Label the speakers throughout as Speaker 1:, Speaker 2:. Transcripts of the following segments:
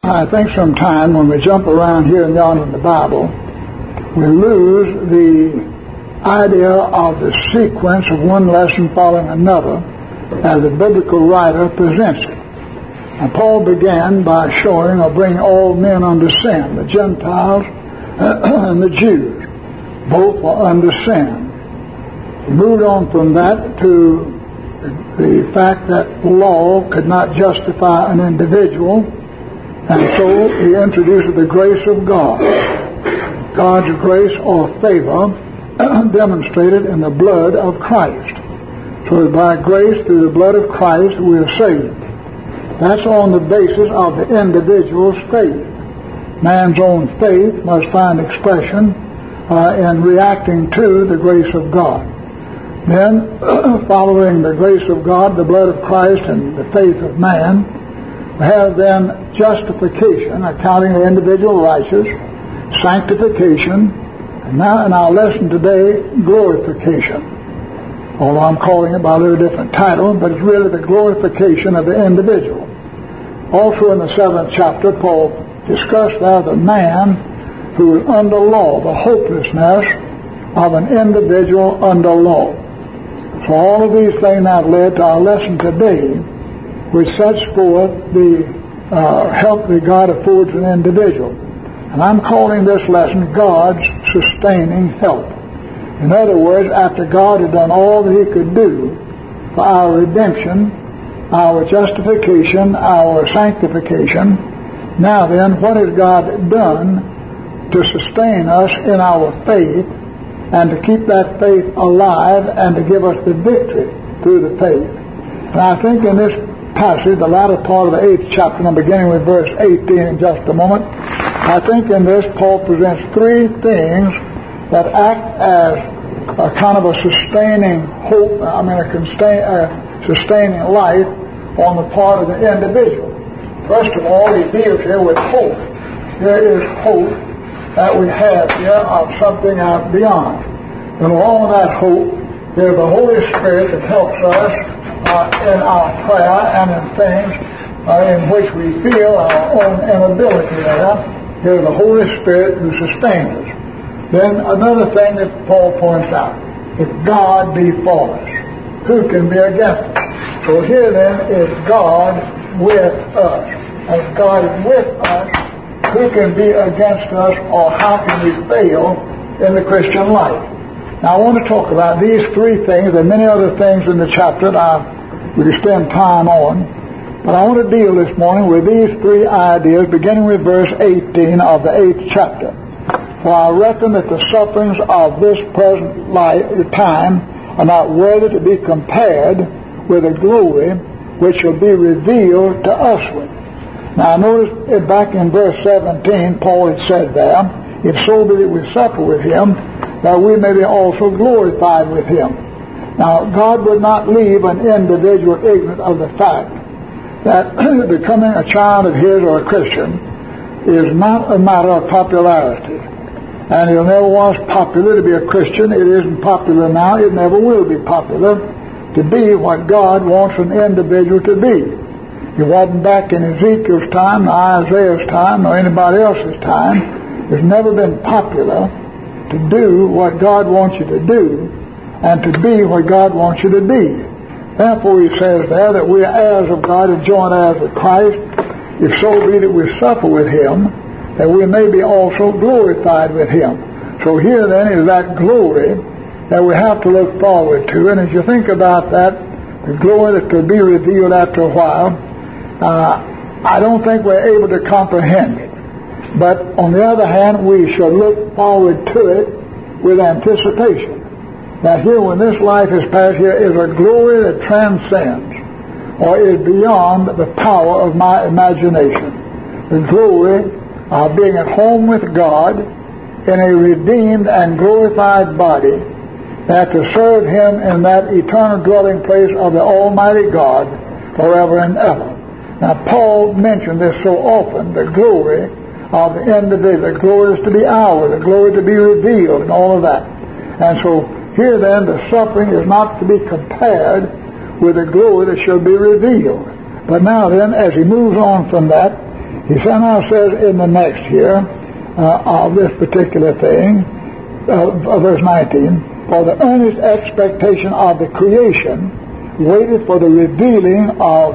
Speaker 1: I think sometimes when we jump around here and yonder in the Bible, we lose the idea of the sequence of one lesson following another as the biblical writer presents it. And Paul began by showing or bringing all men under sin, the Gentiles and the Jews. Both were under sin. He moved on from that to the fact that law could not justify an individual, and so he introduces the grace of God. God's grace or favor demonstrated in the blood of Christ. So by grace through the blood of Christ we are saved. That's on the basis of the individual's faith. Man's own faith must find expression in reacting to the grace of God. Then, following the grace of God, the blood of Christ, and the faith of man, we have then justification, accounting the individual righteous, sanctification, and now in our lesson today, glorification. Although I'm calling it by a little different title, but it's really the glorification of the individual. Also in the 7th chapter, Paul discussed there the man who is under law, the hopelessness of an individual under law. So all of these things have led to our lesson today, which sets forth the help that God affords an individual. And I'm calling this lesson God's sustaining help. In other words, after God had done all that He could do for our redemption, our justification, our sanctification, now then, what has God done to sustain us in our faith and to keep that faith alive and to give us the victory through the faith? And I think in this passage, the latter part of the 8th chapter, and I'm beginning with verse 18 in just a moment, I think in this Paul presents three things that act as a kind of a sustaining hope, sustaining life on the part of the individual. First of all, he deals here with hope. There is hope that we have here of something out beyond. And along with that hope, there's the Holy Spirit that helps us in our prayer and in things in which we feel our own inability there. There's the Holy Spirit who sustains us. Then another thing that Paul points out, if God be for us, who can be against us? So here then is God with us. As God is with us, who can be against us, or how can we fail in the Christian life? Now I want to talk about these three things. There are many other things in the chapter that I will spend time on, but I want to deal this morning with these three ideas, beginning with verse 18 of the 8th chapter. For I reckon that the sufferings of this present time are not worthy to be compared with the glory which shall be revealed to us with. Now notice back in verse 17, Paul had said there, if so be that we suffer with Him, that we may be also glorified with Him. Now God would not leave an individual ignorant of the fact that becoming a child of His or a Christian is not a matter of popularity. And it never was popular to be a Christian. It isn't popular now. It never will be popular to be what God wants an individual to be. It wasn't back in Ezekiel's time, nor Isaiah's time, nor anybody else's time. It's never been popular to do what God wants you to do and to be what God wants you to be. Therefore he says there that we are heirs of God and joint heirs with Christ, if so be that we suffer with Him, that we may be also glorified with Him. So here then is that glory that we have to look forward to. And as you think about that, the glory that could be revealed after a while, I don't think we're able to comprehend it. But on the other hand, we shall look forward to it with anticipation. That here, when this life is past, here is a glory that transcends or is beyond the power of my imagination. The glory of being at home with God in a redeemed and glorified body, that to serve Him in that eternal dwelling place of the Almighty God forever and ever. Now Paul mentioned this so often, the glory of the individual. The glory is to be ours, the glory to be revealed, and all of that. And so here then, the suffering is not to be compared with the glory that shall be revealed. But now then, as he moves on from that, He somehow says in the next here of this particular thing, verse 19, for the earnest expectation of the creation waited for the revealing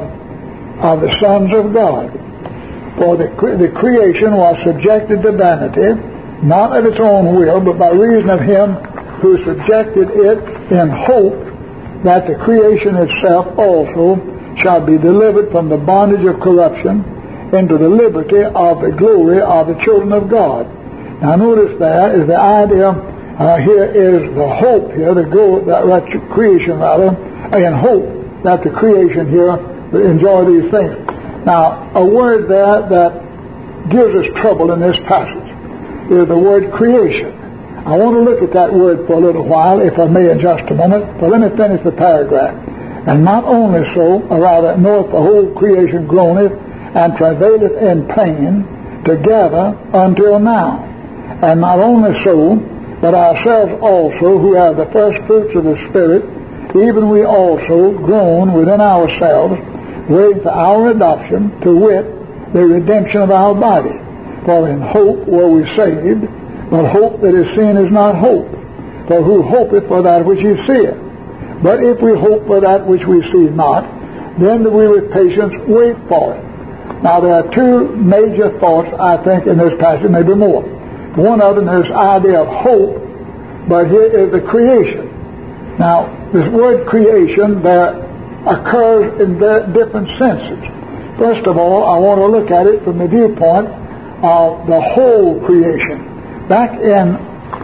Speaker 1: of the sons of God. For the creation was subjected to vanity, not of its own will, but by reason of him who subjected it, in hope that the creation itself also shall be delivered from the bondage of corruption into the liberty of the glory of the children of God. Now notice that is the idea here is the hope here, the creation rather, in hope that the creation here will enjoy these things. Now, a word there that gives us trouble in this passage is the word creation. I want to look at that word for a little while, if I may, in just a moment, but let me finish the paragraph. And not only so, or rather, knoweth the whole creation groaneth and travaileth in pain together until now. And not only so, but ourselves also, who have the first fruits of the Spirit, even we also groan within ourselves, waiting for our adoption, to wit, the redemption of our body. For in hope were we saved, but hope that is seen is not hope. For who hopeth for that which he seeth? But if we hope for that which we see not, then do we with patience wait for it. Now there are two major thoughts, I think, in this passage, maybe more. One of them is the idea of hope, but here is the creation. Now, this word creation there occurs in different senses. First of all, I want to look at it from the viewpoint of the whole creation. Back in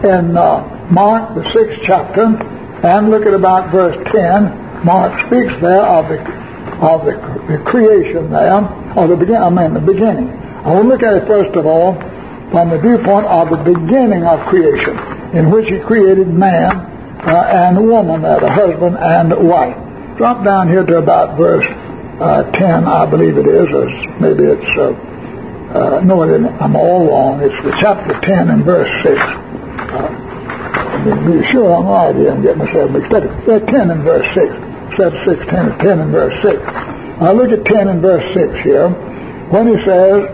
Speaker 1: Mark, the 6th chapter, and look at about verse 10, Mark speaks there of the creation there, or the beginning. I will look at it first of all from the viewpoint of the beginning of creation, in which he created man and woman, the husband and wife. Drop down here to about verse 10, I believe it is, or maybe it's, no, I'm all wrong. It's the chapter 10 and verse 6. Be sure I'm right here and get myself mixed up. 10 and verse 6. Instead of 6, 10 and verse 6. Now look at 10 and verse 6 here, when he says,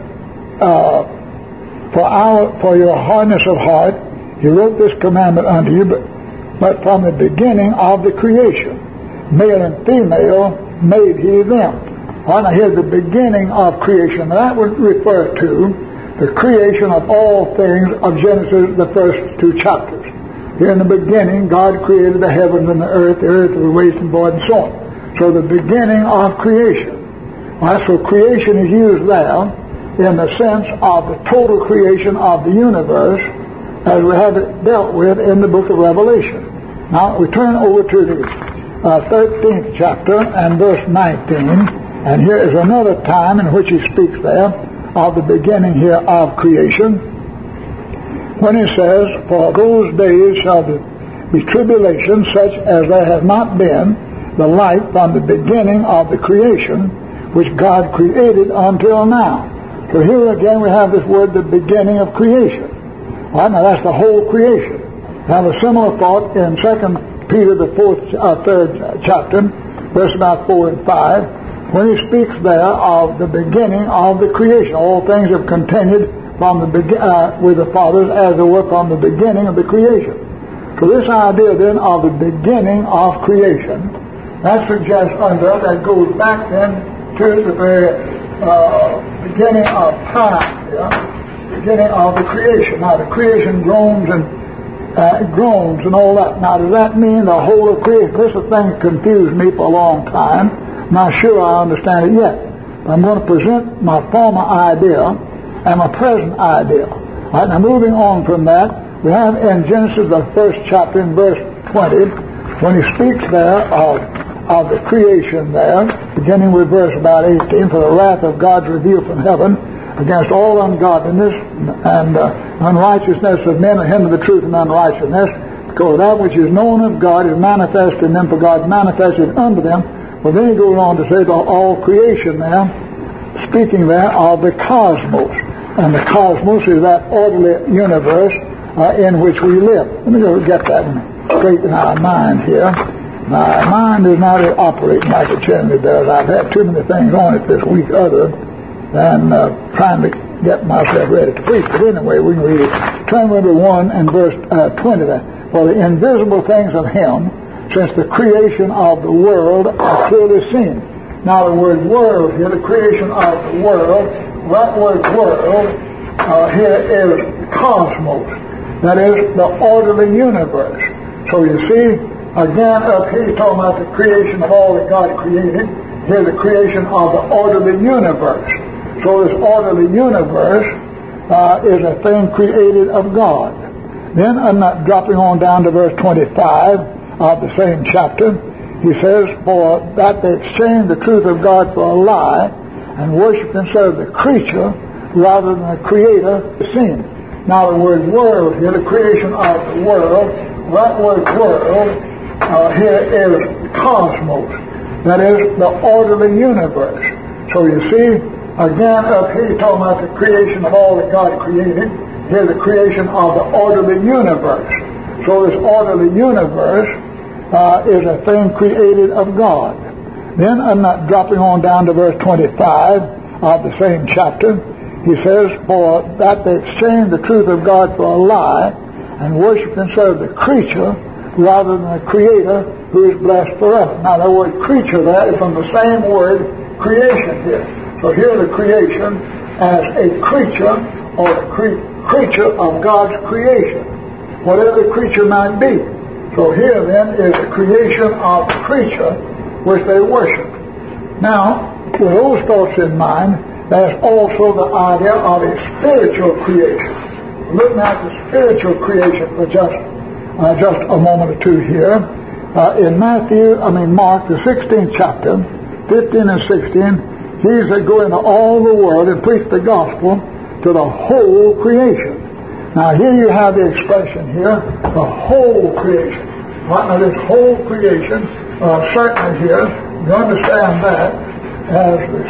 Speaker 1: for your hardness of heart, he wrote this commandment unto you, but from the beginning of the creation, male and female made he them. All right, now here's the beginning of creation. Now that would refer to the creation of all things of Genesis, the first two chapters. Here in the beginning, God created the heavens and the earth was waste and void and so on. So the beginning of creation. All right, so creation is used there in the sense of the total creation of the universe as we have it dealt with in the book of Revelation. Now we turn over to the 13th chapter and verse 19, and here is another time in which he speaks there of the beginning here of creation, when he says, for those days shall be tribulation such as there has not been the like from the beginning of the creation which God created until now. So here again we have this word, the beginning of creation. All right, now that's the whole creation. I have a similar thought in 2 Peter, the 3rd chapter, verse about 4 and 5, when he speaks there of the beginning of the creation. All things have continued from with the fathers as they were from the beginning of the creation. So this idea then of the beginning of creation, that suggests that goes back then to the very beginning of time, beginning of the creation. Now the creation groans and all that. Now does that mean the whole of creation? This is a thing that confused me for a long time. I'm not sure I understand it yet. But I'm going to present my former idea and my present idea. All right, now moving on from that, we have in Genesis the 1st chapter in verse 20, when he speaks there of the creation there, beginning with verse about 18, for the wrath of God revealed from heaven against all ungodliness and unrighteousness of men, and him of the truth and unrighteousness, because that which is known of God is manifest in them, for God manifested unto them. Well, then he goes on to say all creation there, speaking there of the cosmos. And the cosmos is that orderly universe in which we live. Let me go get that straight in our mind here. My mind is not operating like it generally does. I've had too many things on it this week other than trying to get myself ready to preach. But anyway, we can read it. Turn to 1 and verse 20 there. For the invisible things of Him, since the creation of the world, are clearly seen. Now the word world here, the creation of the world, that word world here is cosmos. That is the orderly universe. So you see, again up here he's talking about the creation of all that God created. Here the creation of the orderly universe. So this orderly universe is a thing created of God. Then I'm not dropping on down to verse 25 of the same chapter. He says, for that they exchanged the truth of God for a lie and worship and serve the creature rather than the Creator seen. Now the word world here, the creation of the world, that word world here is cosmos. That is the orderly universe. So you see, again up here he's talking about the creation of all that God created. Here the creation of the orderly universe. So this orderly universe is a thing created of God. Then I'm not dropping on down to verse 25 of the same chapter. He says, for that they exchanged the truth of God for a lie and worship and serve the creature rather than the Creator who is blessed forever. Now the word creature there is from the same word creation here. So here the creation as a creature or the creature of God's creation, whatever the creature might be. So here then is the creation of the creature which they worship. Now, with those thoughts in mind, there's also the idea of a spiritual creation. Looking at the spiritual creation for just a moment or two here. In Mark, the 16th chapter, 15 and 16, Jesus said, go into all the world and preach the gospel to the whole creation. Now here you have the expression here, the whole creation. Right, now this whole creation, certainly here, you understand that as the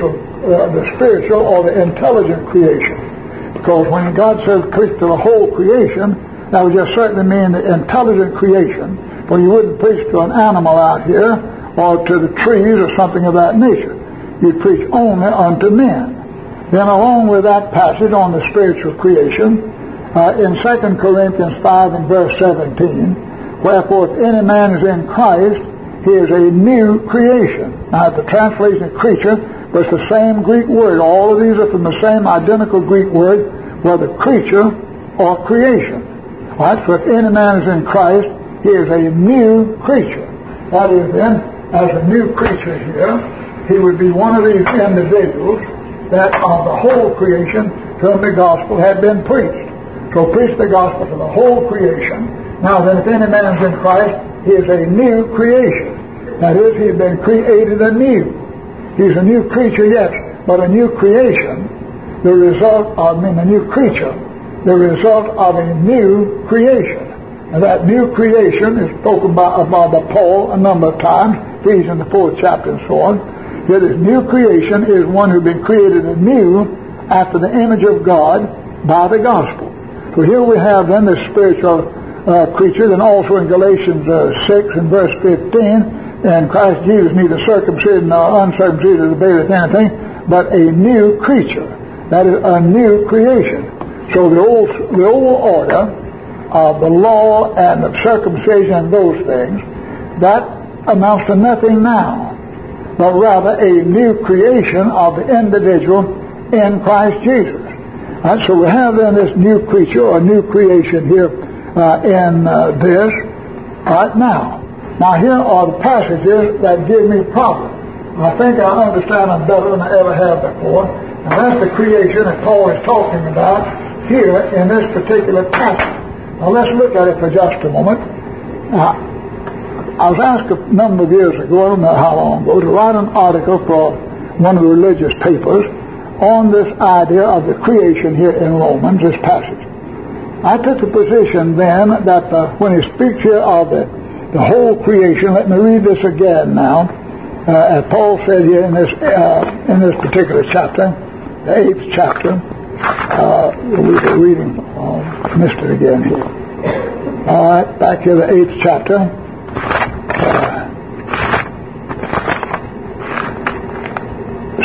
Speaker 1: spiritual or the intelligent creation. Because when God says preach to the whole creation, that would just certainly mean the intelligent creation. For you wouldn't preach to an animal out here or to the trees or something of that nature. You'd preach only unto men. Then along with that passage on the spiritual creation, in 2 Corinthians 5 and verse 17, wherefore if any man is in Christ, he is a new creation. Now the translation of creature was the same Greek word. All of these are from the same identical Greek word, whether creature or creation. All right, so if any man is in Christ, he is a new creature. That is then, as a new creature here, he would be one of these individuals that of the whole creation to whom the gospel had been preached. So preach the gospel to the whole creation. Now then, if any man is in Christ, he is a new creation. That is, he's been created anew. He's a new creature, yes, but a new creation, a new creature, the result of a new creation. And that new creation is spoken about by Paul a number of times, Ephesians the 4th chapter and so on. Yet this new creation is one who's been created anew after the image of God by the gospel. So here we have then the spiritual creature, and also in Galatians 6 and verse 15, and Christ Jesus neither circumcision nor uncircumcision availeth anything, but a new creature. That is a new creation. So the old order of the law and of circumcision and those things, that amounts to nothing now, but rather a new creation of the individual in Christ Jesus. And so we have then this new creature or new creation here in this right now. Now here are the passages that give me problems. I think I understand them better than I ever have before. And that's the creation that Paul is talking about here in this particular passage. Now let's look at it for just a moment. Now, I was asked a number of years ago, I don't know how long ago, to write an article for one of the religious papers on this idea of the creation here in Romans, this passage. I took the position then that when he speaks here of the whole creation, let me read this again now. As Paul said here in this particular chapter, the 8th chapter, we're reading, missed it again here. All right, back here, the 8th chapter.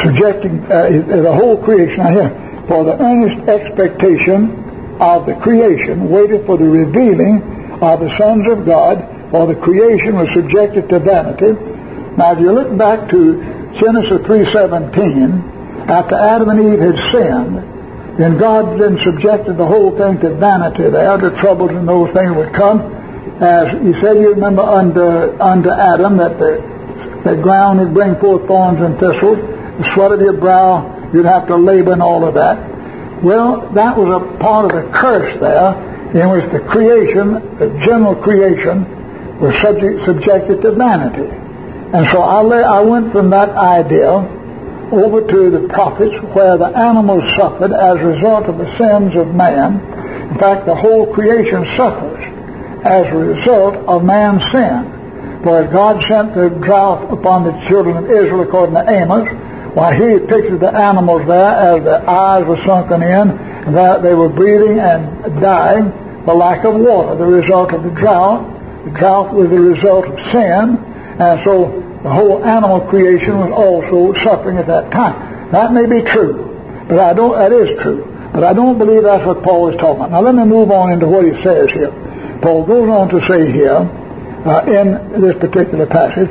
Speaker 1: subjecting the whole creation. Now here, for the earnest expectation of the creation, waited for the revealing of the sons of God, for the creation was subjected to vanity. Now if you look back to Genesis 3:17, after Adam and Eve had sinned, then God then subjected the whole thing to vanity. The other troubles and those things would come. As He said, you remember under Adam that the ground would bring forth thorns and thistles, the sweat of your brow, you'd have to labor and all of that. Well, that was a part of the curse there, in which the creation, the general creation, was subjected to vanity. And so I went from that idea over to the prophets, where the animals suffered as a result of the sins of man. In fact, the whole creation suffers as a result of man's sin. For as God sent the drought upon the children of Israel, according to Amos, why He pictured the animals there as their eyes were sunken in, and that they were breathing and dying for lack of water, the result of the drought. The drought was the result of sin, and so the whole animal creation was also suffering at that time. That may be true, but that is true. But I don't believe that's what Paul is talking about. Now let me move on into what he says here. Paul goes on to say here, in this particular passage,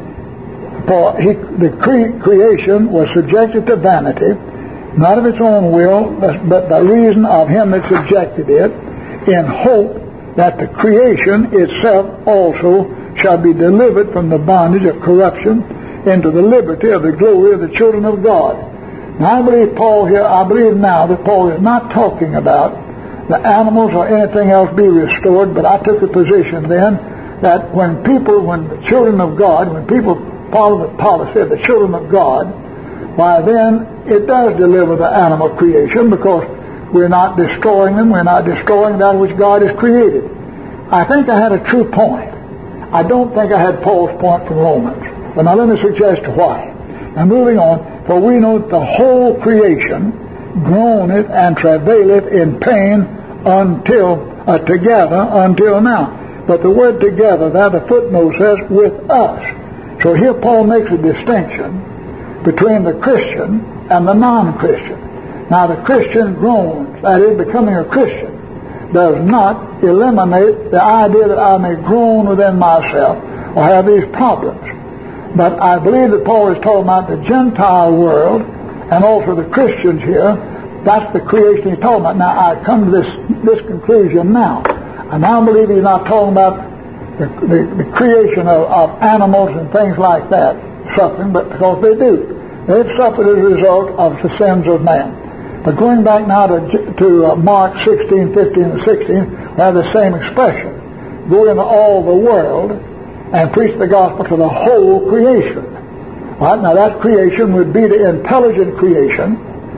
Speaker 1: the creation was subjected to vanity, not of its own will, but by reason of Him that subjected it, in hope that the creation itself also shall be delivered from the bondage of corruption into the liberty of the glory of the children of God. Now I believe now that Paul is not talking about the animals or anything else be restored, but I took the position then that when the children of God, when people follow the policy of the children of God, why then it does deliver the animal creation, because we're not destroying them, we're not destroying that which God has created. I think I had a true point. I don't think I had Paul's point from Romans. But now let me suggest why. Now moving on, for we know that the whole creation groaneth and travaileth in pain together until now. But the word together, there the footnote says, with us. So here Paul makes a distinction between the Christian and the non-Christian. Now the Christian groans, that is, becoming a Christian, does not eliminate the idea that I may groan within myself or have these problems. But I believe that Paul is talking about the Gentile world and also the Christians here. That's the creation he's talking about. Now I come to this conclusion now. I now believe he's not talking about the creation of animals and things like that suffering, but because they do. They've suffered as a result of the sins of man. But going back now to Mark 16, 15, and 16, we have the same expression. Go into all the world and preach the gospel to the whole creation. Right? Now that creation would be the intelligent creation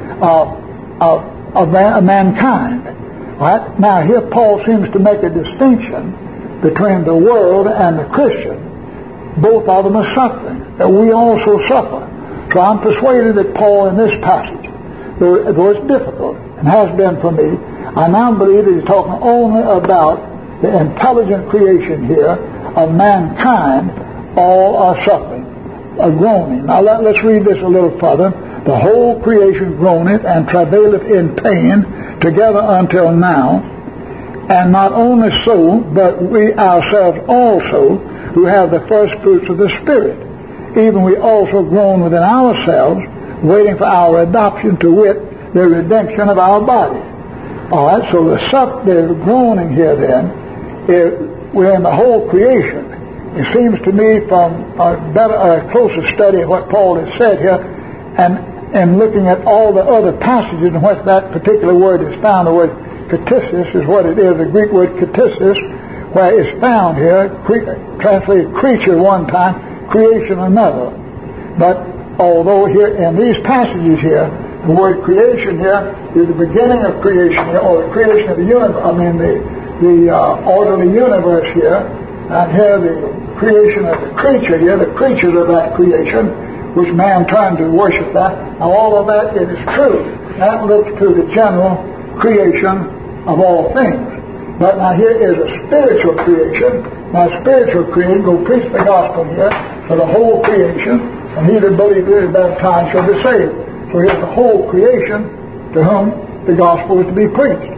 Speaker 1: of mankind. Right? Now here Paul seems to make a distinction between the world and the Christian. Both of them are suffering, that we also suffer. So I'm persuaded that Paul in this passage, though it's difficult and has been for me, I now believe that he's talking only about the intelligent creation here of mankind. All are suffering, are groaning. Now let's read this a little further. The whole creation groaneth and travaileth in pain together until now. And not only so, but we ourselves also, who have the first fruits of the Spirit, even we also groan within ourselves, waiting for our adoption, to wit, the redemption of our body. All right, so the groaning here then, we're in the whole creation. It seems to me from a closer study of what Paul has said here, and looking at all the other passages in which that particular word is found, the word ktisis is what it is, the Greek word ktisis, where it's found here, translated creature one time, creation another. But although here in these passages here, the word creation here is the beginning of creation here, or the creation of the universe, the orderly universe here, and here the creation of the creature here, the creatures of that creation, which man trying to worship that. Now all of that, it is true. That looks to the general creation of all things. But now here is a spiritual creation. Now spiritual creation, go preach the gospel here for the whole creation. and he that believeth is baptized shall be saved. So here's the whole creation to whom the gospel is to be preached.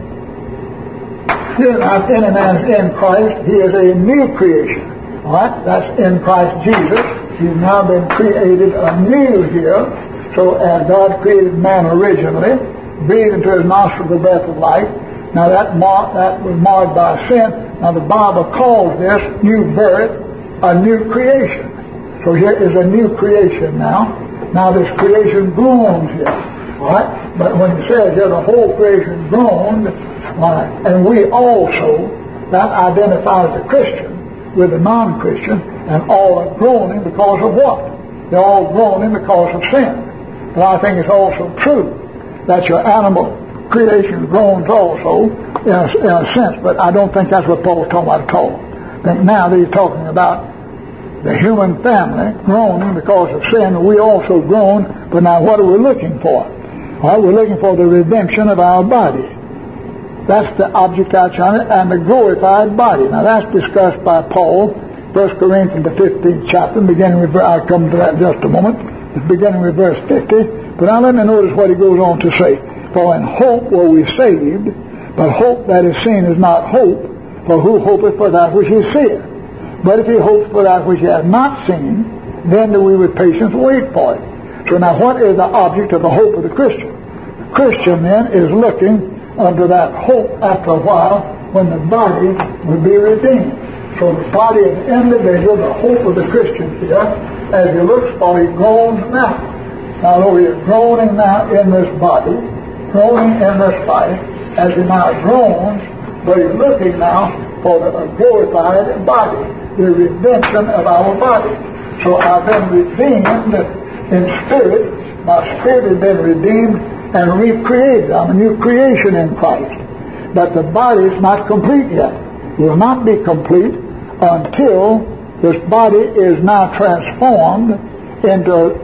Speaker 1: Here, if any man is in Christ, he is a new creation. Alright? That's in Christ Jesus. He's now been created anew here. So as God created man originally, breathed into his nostrils the breath of life. Now that was marred by sin. Now the Bible calls this new birth a new creation. So here is a new creation now. Now this creation groans here. Right? But when it says here the whole creation groaned, right, and we also, that identifies the Christian with the non-Christian, and all are groaning because of what? They're all groaning because of sin. But I think it's also true that your animal creation groans also in a sense, but I don't think that's what Paul's talking about at all. I think now that he's talking about the human family groaning because of sin. We also groan, but now what are we looking for? Well, we're looking for the redemption of our body. That's the object out yonder, and the glorified body. Now that's discussed by Paul, 1 Corinthians the 15th chapter, beginning with, I'll come to that in just a moment, beginning with verse 50. But now let me notice what he goes on to say. For in hope were we saved, but hope that is seen is not hope, for who hopeth for that which he seeth? But if he hopes for that which he has not seen, then do we with patience wait for it. So now what is the object of the hope of the Christian? The Christian then is looking unto that hope after a while when the body will be redeemed. So the body of the individual, the hope of the Christian here, as he looks for, he groans now. Now though he is groaning now in this body, groaning in this life, as he now groans, but he's looking now for the glorified body, the redemption of our body. So I've been redeemed in spirit. My spirit has been redeemed and recreated. I'm a new creation in Christ. But the body is not complete yet. It will not be complete until this body is now transformed into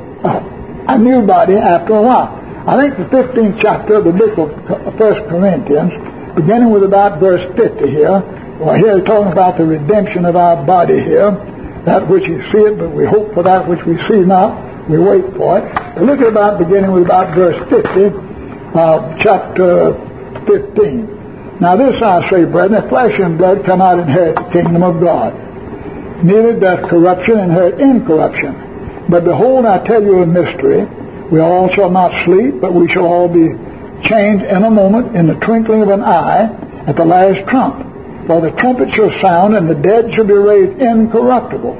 Speaker 1: a new body after a while. I think the 15th chapter of the book of 1 Corinthians, beginning with about verse 50 here, well, here he's talking about the redemption of our body here, that which you see it, but we hope for that which we see not, we wait for it. But look at about beginning with about verse 50, chapter 15. Now this I say, brethren, that flesh and blood cannot inherit the kingdom of God. Neither doth corruption inherit incorruption. But behold, I tell you a mystery. We all shall not sleep, but we shall all be changed in a moment, in the twinkling of an eye, at the last trump. For the trumpet shall sound, and the dead shall be raised incorruptible.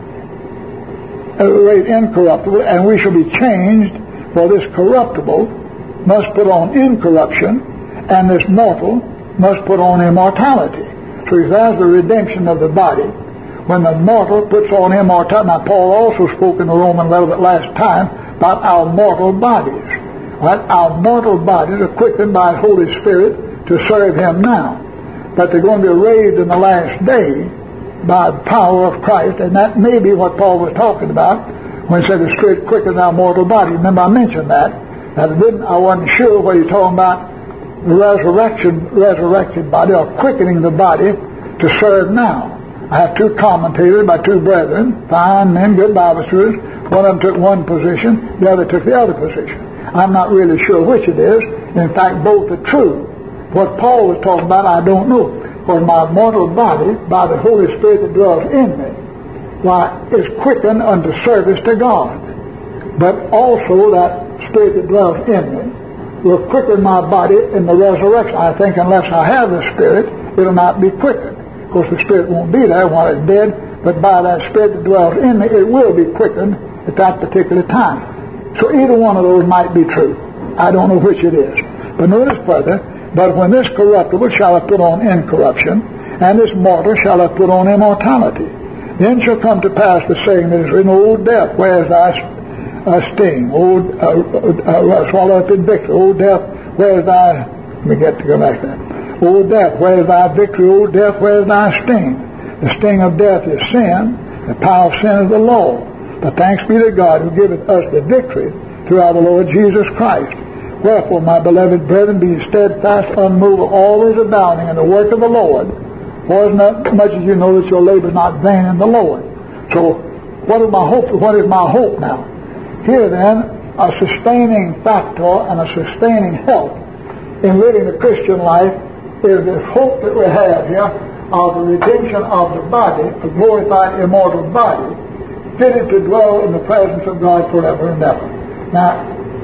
Speaker 1: And we shall be changed, for this corruptible must put on incorruption, and this mortal must put on immortality. So there's the redemption of the body. When the mortal puts on immortality. Now Paul also spoke in the Roman letter that last time about our mortal bodies. Right? Our mortal bodies are quickened by His Holy Spirit to serve Him now. But they're going to be raised in the last day by the power of Christ, and that may be what Paul was talking about when he said the Spirit quickens our mortal body. Remember I mentioned that. I wasn't sure what he's talking about, the resurrected body, or quickening the body to serve now. I have two commentators by two brethren, fine men, good Bible students. One of them took one position, the other took the other position. I'm not really sure which it is. In fact, both are true. What Paul was talking about, I don't know. For my mortal body, by the Holy Spirit that dwells in me, is quickened unto service to God. But also that Spirit that dwells in me will quicken my body in the resurrection. I think unless I have the Spirit, it will not be quickened. Of course, the Spirit won't be there while it's dead, but by that Spirit that dwells in me, it will be quickened at that particular time. So either one of those might be true. I don't know which it is. But notice further, but when this corruptible shall have put on incorruption, and this mortal shall have put on immortality, then shall come to pass the saying that is written, O death, where is thy sting? Swallow up in victory. O death, where is thy... Let me get to go back there. O death, where is thy victory? O death, where is thy sting? The sting of death is sin. The power of sin is the law. But thanks be to God who giveth us the victory through our Lord Jesus Christ. Wherefore, my beloved brethren, be steadfast, unmovable, always abounding in the work of the Lord, for as much as you know that your labor is not vain in the Lord. So, what is my hope? What is my hope now? Here then, a sustaining factor and a sustaining help in living the Christian life is this hope that we have here of the redemption of the body, a glorified immortal body, fitted to dwell in the presence of God forever and ever. Now,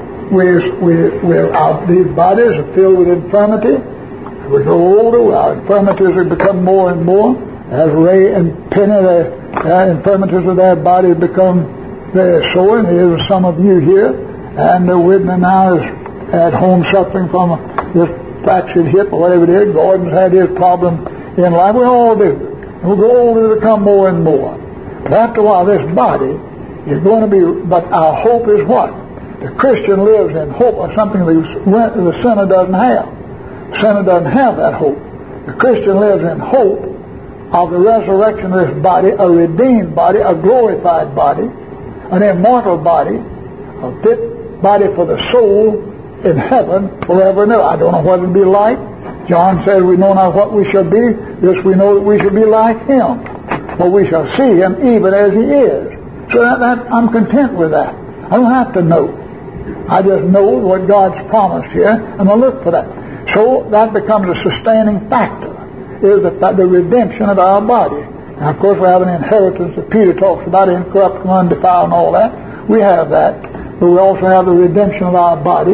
Speaker 1: these bodies are filled with infirmity. As we grow older, our infirmities have become more and more. As Ray and Penny, the infirmities of their body become very sore, and here's some of you here, and Whitney now is at home suffering from this fractured hip or whatever it is. Gordon's had his problem in life. We all do. And we grow older, to become more and more. But after a while, this body is going to be, but our hope is what? The Christian lives in hope of something the sinner doesn't have. The sinner doesn't have that hope. The Christian lives in hope of the resurrection of this body, a redeemed body, a glorified body, an immortal body, a fit body for the soul in heaven forever and ever. I don't know what it'll be like. John says we know not what we shall be. This we know that we shall be like Him. For we shall see Him even as He is. So that I'm content with that. I don't have to know. I just know what God's promised here, and I look for that. So that becomes a sustaining factor, is the redemption of our body. Now, of course, we have an inheritance that Peter talks about, incorruptible, undefiled, and all that. We have that. But we also have the redemption of our body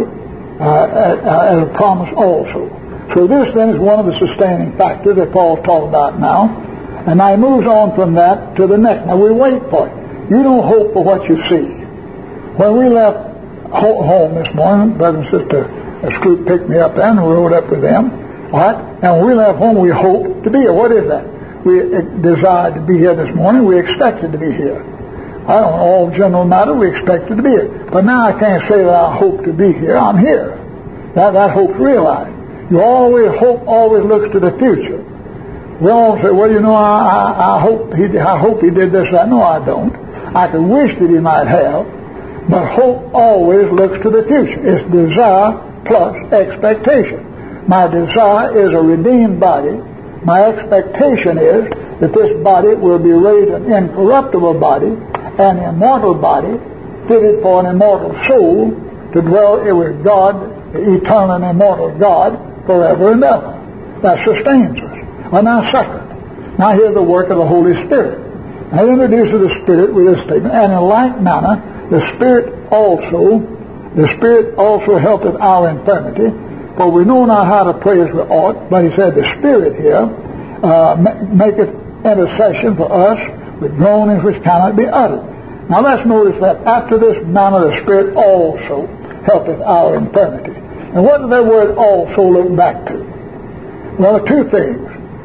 Speaker 1: as a promise also. So this then is one of the sustaining factors that Paul's talking about now. And now he moves on from that to the next. Now we wait for it. You don't hope for what you see. When we left home this morning, Brother and Sister Scoot picked me up there and we rode up with them. All right? And when we left home, we hoped to be here. What is that? We desired to be here this morning. We expected to be here. I don't know, all general matter, we expected to be here. But now I can't say that I hope to be here. I'm here. That hope's realized. You always hope, always looks to the future. We all say, well, you know, I hope he did this. No, I don't. I could wish that he might have. But hope always looks to the future. It's desire plus expectation. My desire is a redeemed body. My expectation is that this body will be raised an incorruptible body, an immortal body, fitted for an immortal soul to dwell with God, the eternal and immortal God, forever and ever. That sustains us. Well, now second. Now here's the work of the Holy Spirit. Now he introduces the Spirit with this statement, and in like manner, the Spirit also helpeth our infirmity, for we know not how to pray as we ought, but he said the Spirit here maketh intercession for us with groanings which cannot be uttered. Now let's notice that after this manner the Spirit also helpeth our infirmity. And what does that word also look back to? Well, two things.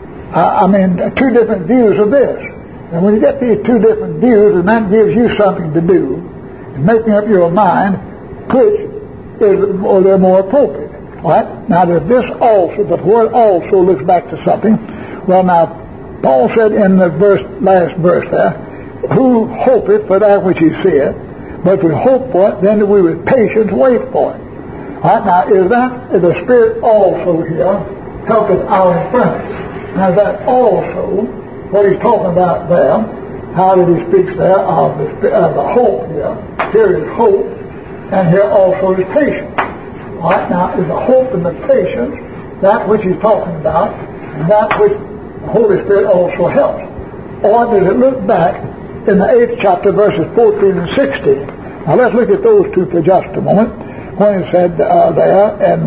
Speaker 1: Two different views of this. And when you get these two different views, and that gives you something to do, and making up your mind which is or they're more appropriate. All right? Now, there's this also, but word also looks back to something. Well, now, Paul said in the last verse there, who hopeth for that which he seeth, but if we hope for it, then we with patience wait for it. All right? Now, is the Spirit also here helpeth our infirmity? Now, that also, what he's talking about there, how that he speaks there of the hope here. Here is hope, and here also is patience. All right, now, is the hope and the patience that which he's talking about, and that which the Holy Spirit also helps? Or does it look back in the 8th chapter, verses 14 and 16? Now, let's look at those two for just a moment. When he said there, and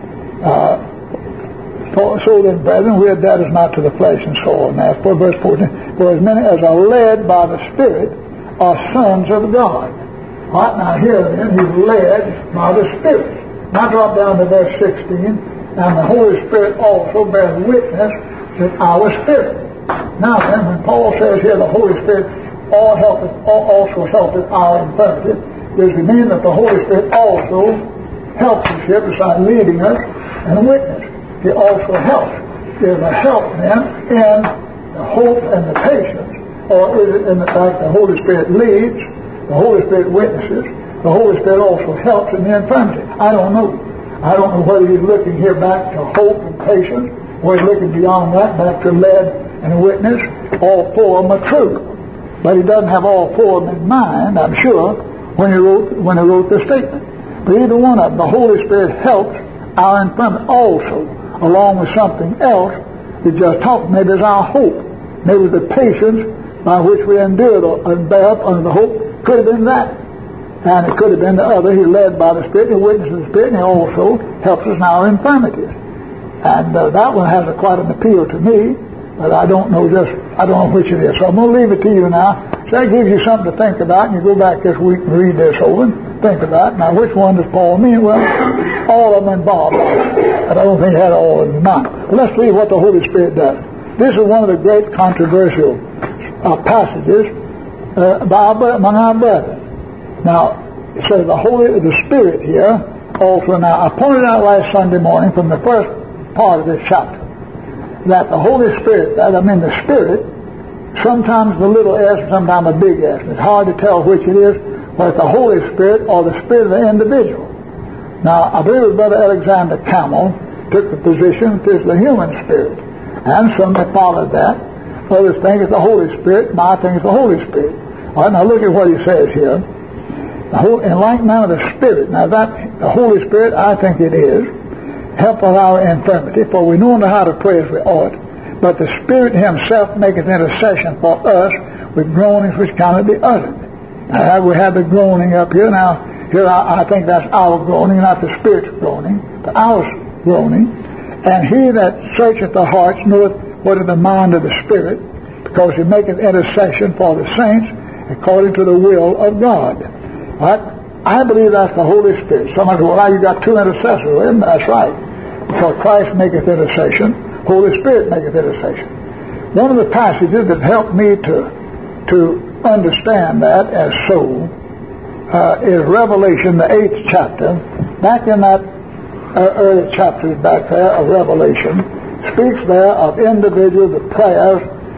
Speaker 1: so then, brethren, we are debtors not to the flesh and soul. And as for verse 14, for as many as are led by the Spirit are sons of God. All right, now here then, he's led by the Spirit. Now drop down to verse 16, and the Holy Spirit also bears witness with our spirit. Now then, when Paul says here the Holy Spirit also helpeth our infirmity, does it mean that the Holy Spirit also helps us here besides leading us and witness? He also helps. There's a help then in the hope and the patience, or is it in the fact the Holy Spirit leads, the Holy Spirit witnesses, the Holy Spirit also helps in the infirmity? I don't know. I don't know whether he's looking here back to hope and patience, or he's looking beyond that back to led and witness. All four of them are true. But he doesn't have all four of them in mind, I'm sure, when he wrote the statement. But either one of them, the Holy Spirit helps our infirmity also, along with something else we just talked. Maybe it's our hope. Maybe the patience by which we endured and bear up under the hope. Could have been that. And it could have been the other. He's led by the Spirit, he witnesses the Spirit, and he also helps us in our infirmities. And that one has quite an appeal to me, but I don't know which it is. So I'm going to leave it to you now. So that gives you something to think about, and you go back this week and read this over and think about it. Now, which one does Paul mean? Well, all of them involved, but I don't think he had all of them in mind. But let's see what the Holy Spirit does. This is one of the great controversial passages among our brethren. Now, it says the Spirit here also. Now, I pointed out last Sunday morning from the first part of this chapter that the Holy Spirit, the Spirit, sometimes the little s and sometimes the big S. It's hard to tell which it is, whether it's the Holy Spirit or the Spirit of the individual. Now, I believe that Brother Alexander Campbell took the position that it's the human spirit. And some that followed that. Others think it's the Holy Spirit, and I think it's the Holy Spirit. All right, now look at what he says here. In like manner the Spirit, now that the Holy Spirit, I think it is, help us our infirmity, for we know not how to pray as we ought, but the Spirit himself maketh intercession for us with groanings which cannot be uttered. Now we have the groaning up here. Now here I think that's our groaning, not the Spirit's groaning, but our groaning. And he that searcheth the hearts knoweth what is the mind of the Spirit, because he maketh intercession for the saints according to the will of God. Right? I believe that's the Holy Spirit. Somebody says, well, now you got two intercessors. Well, that's right. Because Christ maketh intercession, Holy Spirit maketh intercession. One of the passages that helped me to understand that as so is Revelation, the 8th chapter. Back in that early chapters back there of Revelation, speaks there of individual, the prayers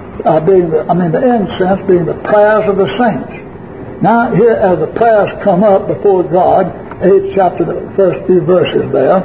Speaker 1: the incense being the prayers of the saints. Now here, as the prayers come up before God, 8th chapter, the first few verses there,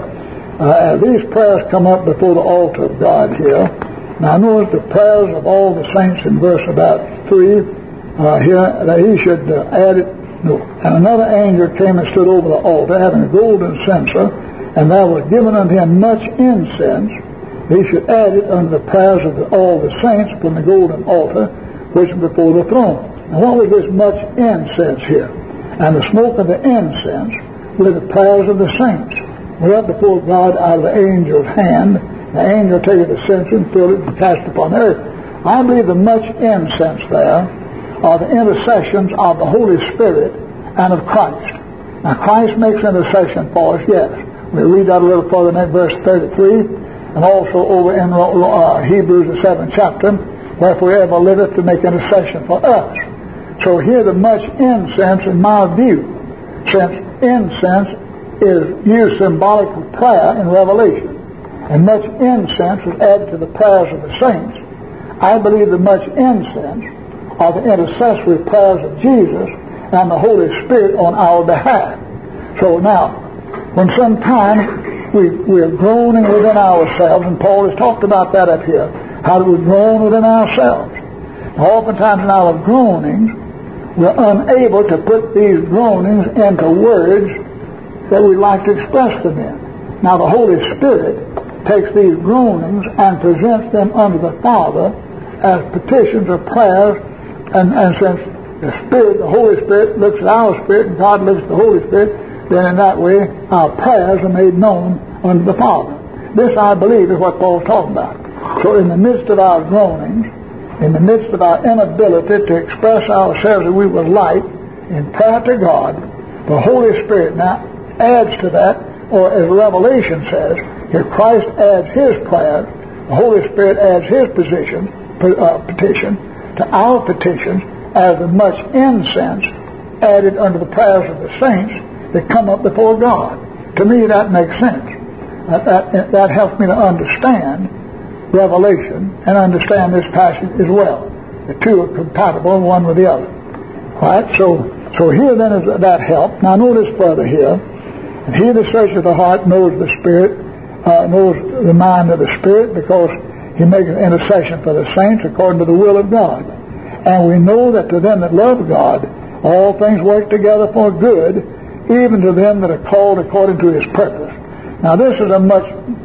Speaker 1: as these prayers come up before the altar of God here, now notice the prayers of all the saints in verse about 3, here, that he should add it. No. And another angel came and stood over the altar, having a golden censer, and there was given unto him much incense. He should add it unto the prayers of all the saints from the golden altar, which is before the throne. Now, what was this much incense here? And the smoke of the incense were the prayers of the saints. Went up before God out of the angel's hand. The angel taketh the censer and filled it and cast it upon the earth. I believe the much incense there are the intercessions of the Holy Spirit and of Christ. Now, Christ makes intercession for us, yes. We read that a little further in verse 33, and also over in Hebrews, the 7th chapter, wherefore ever liveth to make intercession for us. So here the much incense, in my view, since incense is used symbolic of prayer in Revelation, and much incense is added to the prayers of the saints, I believe the much incense are the intercessory prayers of Jesus and the Holy Spirit on our behalf. So now, when sometimes we're groaning within ourselves, and Paul has talked about that up here, how do we groan within ourselves? Oftentimes in our groanings, we're unable to put these groanings into words that we'd like to express them in. Now the Holy Spirit takes these groanings and presents them unto the Father as petitions or prayers, and since the Holy Spirit looks at our spirit and God looks at the Holy Spirit, then in that way our prayers are made known unto the Father. This, I believe, is what Paul's talking about. So in the midst of our groanings, in the midst of our inability to express ourselves as we would like in prayer to God, the Holy Spirit now adds to that, or as Revelation says, here Christ adds his prayers, the Holy Spirit adds his petition to our petitions as the much incense added unto the prayers of the saints that come up before God. To me, that makes sense. That helps me to understand Revelation and understand this passage as well. The two are compatible, one with the other. All right, so here then is that help. Now notice further here, and he that searcheth the heart knows the Spirit, knows the mind of the Spirit, because he maketh intercession for the saints according to the will of God. And we know that to them that love God, all things work together for good, even to them that are called according to His purpose. Now this is a much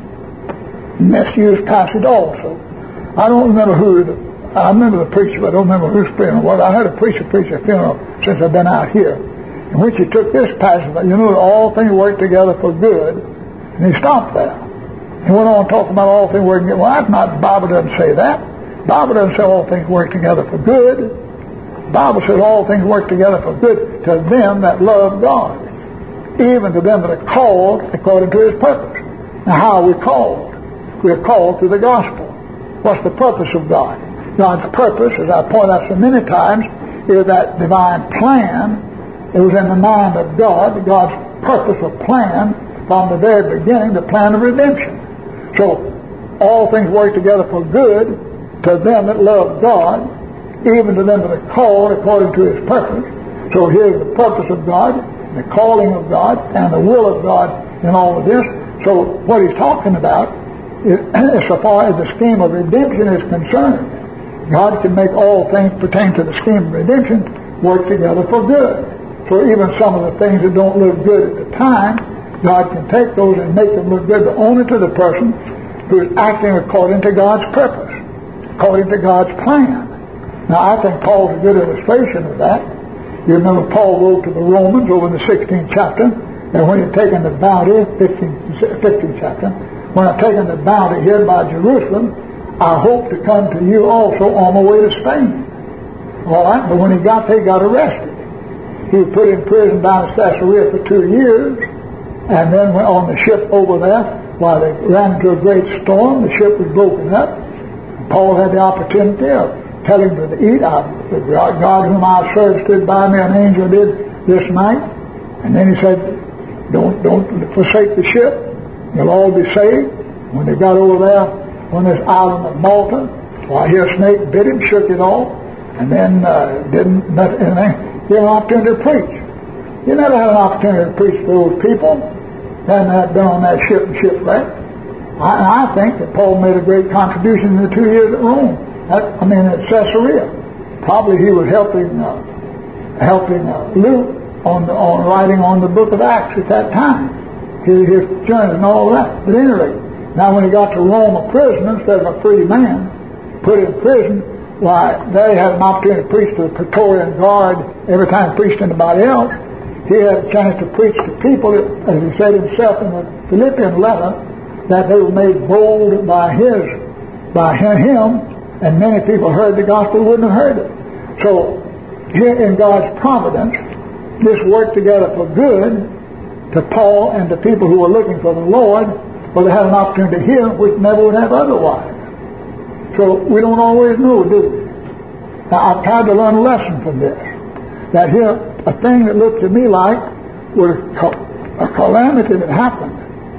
Speaker 1: misused passage also. I don't remember I remember the preacher, but I don't remember whose funeral it was. I heard a preacher preach a funeral since I've been out here, in which he took this passage, all things work together for good, and he stopped there. He went on talking about all things working together. Well, that's not, the Bible doesn't say that. The Bible doesn't say all things work together for good. The Bible says all things work together for good to them that love God, even to them that are called according to His purpose. Now, how are we called? We are called through the gospel. What's the purpose of God? God's purpose, as I point out so many times, is that divine plan. It was in the mind of God, God's purpose or plan from the very beginning, the plan of redemption. So, all things work together for good to them that love God, even to them that are called according to His purpose. So here's the purpose of God, the calling of God, and the will of God in all of this. So what he's talking about is, so far as the scheme of redemption is concerned, God can make all things pertain to the scheme of redemption work together for good. So even some of the things that don't look good at the time, God can take those and make them look good, but only to the person who is acting according to God's purpose, according to God's plan. Now, I think Paul's a good illustration of that. You remember Paul wrote to the Romans over in the 16th chapter, that when you're taking the bounty, 15th chapter, when I'm taking the bounty here by Jerusalem, I hope to come to you also on my way to Spain. All right, but when he got there, he got arrested. He was put in prison down in Caesarea for 2 years, and then went on the ship over there. While they ran into a great storm, the ship was broken up. Paul had the opportunity of telling them to eat. The God whom I serve stood by me, an angel did this night. And then he said, don't forsake the ship. You'll all be saved. When they got over there on this island of Malta, here a snake bit him, shook it off, and then didn't give an opportunity to preach. You never had an opportunity to preach to those people that had been on that ship and shipwreck. I think that Paul made a great contribution in the 2 years at Rome. At Caesarea. Probably he was helping Luke on writing on the book of Acts at that time. His journey and all that. But at any rate, now when he got to Rome a prisoner instead of a free man, put in prison, why, there he had an opportunity to preach to the Praetorian Guard every time he preached to anybody else. He had a chance to preach to people, as he said himself in the Philippian letter, that they were made bold by him, and many people heard the gospel wouldn't have heard it. So, here in God's providence, this worked together for good to Paul and to people who were looking for the Lord, where they had an opportunity to hear, which never would have otherwise. So, we don't always know, do we? Now, I've tried to learn a lesson from this. That here, a thing that looked to me like was a calamity that happened,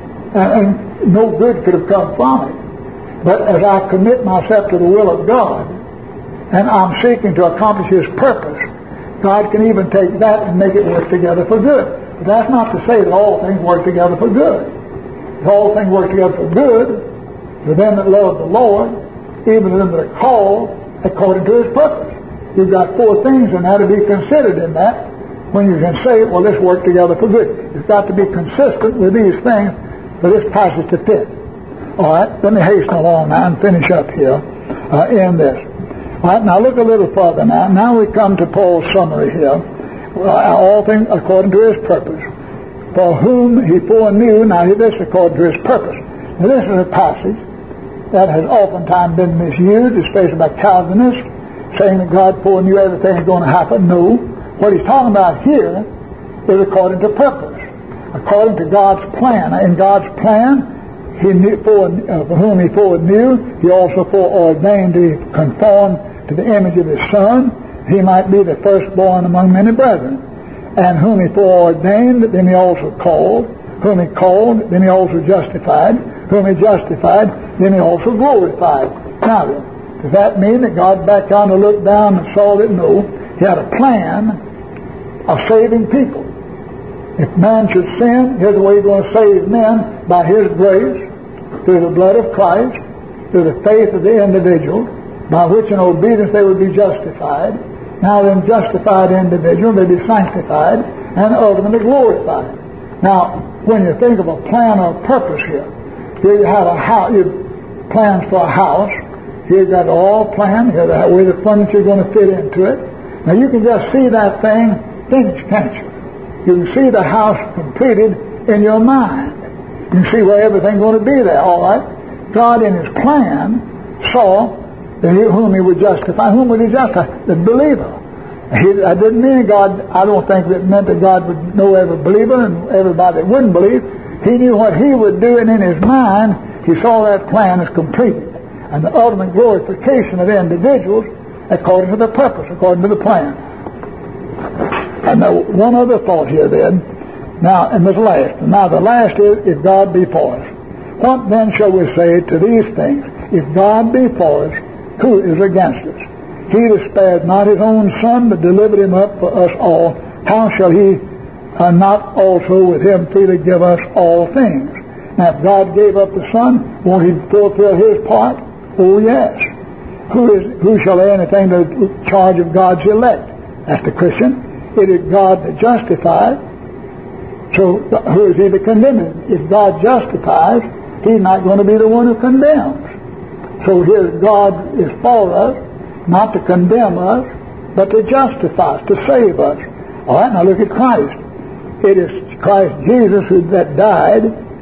Speaker 1: and no good could have come from it. But as I commit myself to the will of God, and I'm seeking to accomplish His purpose, God can even take that and make it work together for good. But that's not to say that all things work together for good. If all things work together for good, to them that love the Lord, even to them that are called according to His purpose. You've got 4 things in that to be considered in that when you can say, well, this worked together for good. You've got to be consistent with these things for this passage to fit. All right, let me hasten along now and finish up here in this. All right, now look a little further now. Now we come to Paul's summary here. All things according to His purpose. For whom He foreknew, now this according to His purpose. Now this is a passage that has oftentimes been misused, especially by Calvinists, saying that God foreknew everything is going to happen. No. What he's talking about here is according to purpose. According to God's plan. In God's plan, for whom He foreknew, He also foreordained to conform to the image of His Son, He might be the firstborn among many brethren. And whom He foreordained, then He also called. Whom He called, then He also justified. Whom He justified, then He also glorified. Now then, does that mean that God backed down to look down and saw it? No. He had a plan of saving people. If man should sin, here's the way He's going to save men: by His grace, through the blood of Christ, through the faith of the individual, by which in obedience they would be justified, Now them justified individuals, they be sanctified and ultimately glorified. Now, when you think of a plan or purpose here you have a house, plans for a house. You've got all planned. Here's the way the furniture is going to fit into it. Now you can just see that thing finished, can't you? You can see the house completed in your mind. You can see where everything's going to be there, all right? God in His plan saw whom He would justify. Whom would He justify? The believer. That didn't mean God, I don't think it meant that God would know every believer and everybody that wouldn't believe. He knew what He would do, and in His mind, He saw that plan as completed. And the ultimate glorification of individuals according to the purpose, according to the plan. And now, one other thought here then. Now, and this last. Now, the last is, if God be for us. What then shall we say to these things? If God be for us, who is against us? He that spared not His own Son, but delivered Him up for us all, how shall He not also with Him freely give us all things? Now, if God gave up the Son, won't He fulfill His part? Oh, yes. Who shall lay anything to the charge of God's elect? That's the Christian. It is God that justifies. So who is He that condemns? If God justifies, He's not going to be the one who condemns. So here God is for us, not to condemn us, but to justify us, to save us. All right, now look at Christ. It is Christ Jesus that died,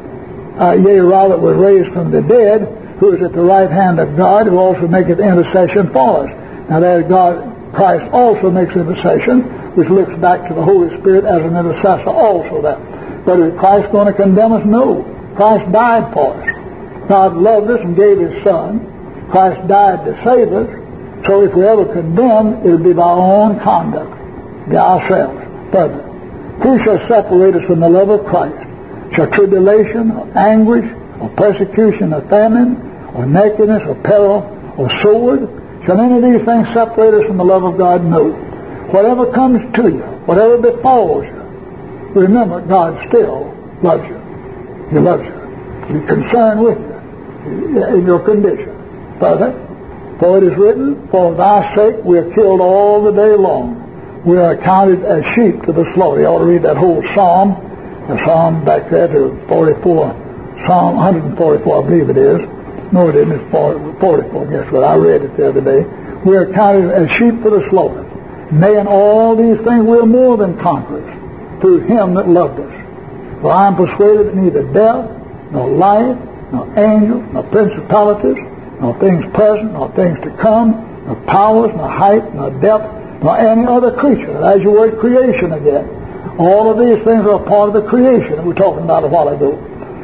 Speaker 1: yea, rather was raised from the dead, who is at the right hand of God, who also maketh intercession for us. Now there Christ also makes intercession, which looks back to the Holy Spirit as an intercessor also there. But is Christ going to condemn us? No. Christ died for us. God loved us and gave His Son. Christ died to save us. So if we ever condemn, it will be by our own conduct, by ourselves. Further, who shall separate us from the love of Christ? Shall tribulation, or anguish, or persecution, or famine, or nakedness, or peril, or sword? Shall any of these things separate us from the love of God? No. Whatever comes to you, whatever befalls you, remember God still loves you. He loves you. He's concerned with you in your condition. Further, for it is written, for thy sake we are killed all the day long. We are accounted as sheep to the slaughter. You ought to read that whole psalm. The psalm back there to 44. Psalm 144, I believe it is. No, it isn't. It's 44. Guess what? I read it the other day. We are counted as sheep for the slaughter. Nay, in all these things we are more than conquerors through Him that loved us. For I am persuaded that neither death, nor life, nor angels, nor principalities, nor things present, nor things to come, nor powers, nor height, nor depth, nor any other creature. That's your word creation again. All of these things are part of the creation that we were talking about a while ago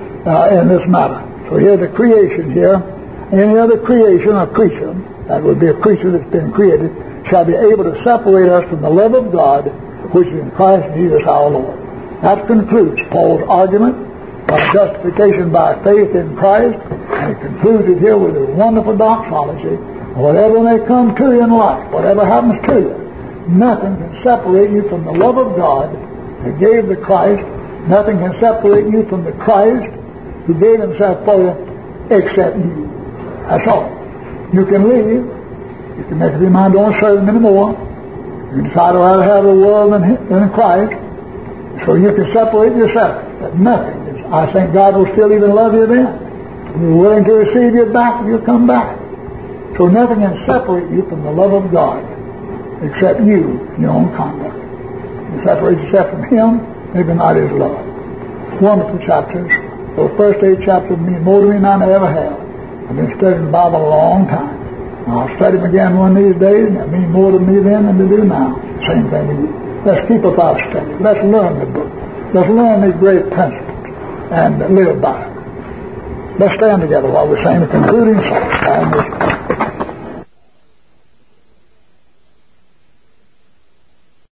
Speaker 1: in this matter. So here's the creation here. Any other creation or creature, that would be a creature that's been created, shall be able to separate us from the love of God, which is in Christ Jesus our Lord. That concludes Paul's argument of justification by faith in Christ, and he concludes it here with a wonderful doxology. Whatever may come to you in life, whatever happens to you, nothing can separate you from the love of God who gave the Christ. Nothing can separate you from the Christ who gave Himself for you except you. That's all. You can leave. You can make up your mind, don't serve Him anymore. You decide to rather have the world than Christ. So you can separate yourself. But nothing. I think God will still even love you then. You're willing to receive you back if you come back. So nothing can separate you from the love of God except you and your own conduct. You separate yourself from Him, maybe not His love. Wonderful chapters. Those first 8 chapters mean more to me than I ever have. I've been studying the Bible a long time. I'll study them again one of these days, and it means more to me then than they do now. Same thing to you. Let's keep up our study. Let's learn the book. Let's learn these great principles and live by them. Let's stand together while we sing the concluding song.